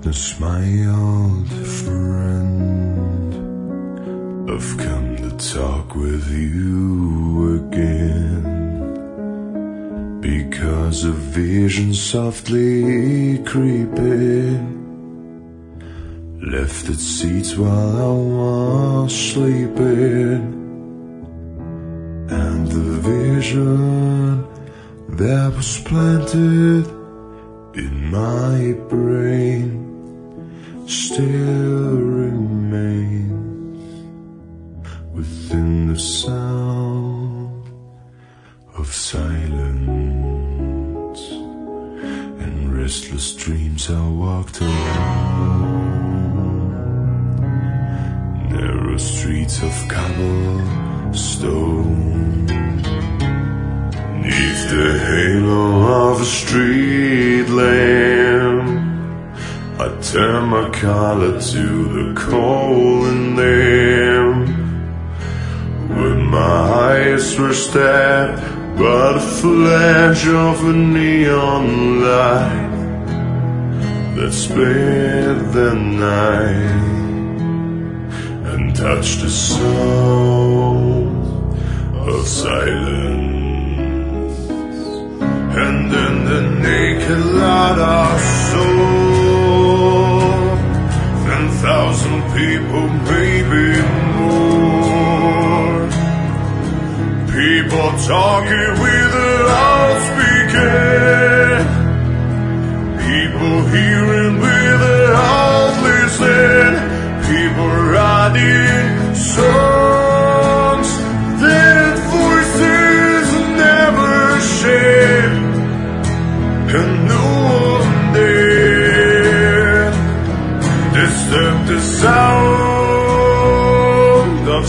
darkness, my old friend, I've come to talk with you again, because a vision softly creeping left its seats while I was sleeping, and the vision that was planted in my brain still remains within the sound of silence. In restless dreams I walked alone narrow streets of cobblestone, neath the halo of a street lamp. I turn my collar to the cold in them, when my eyes were stabbed by the flash of a neon light that sped the night and touched the sound of silence. And in the naked light I saw 10,000 people, maybe more. People talking without speaking, people hearing without listening, people writing songs that voices never shared. And no one dare disturb the sound of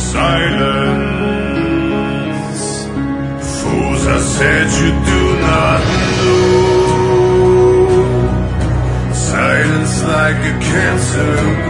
silence. Fools, I said you do not know. Silence like a cancer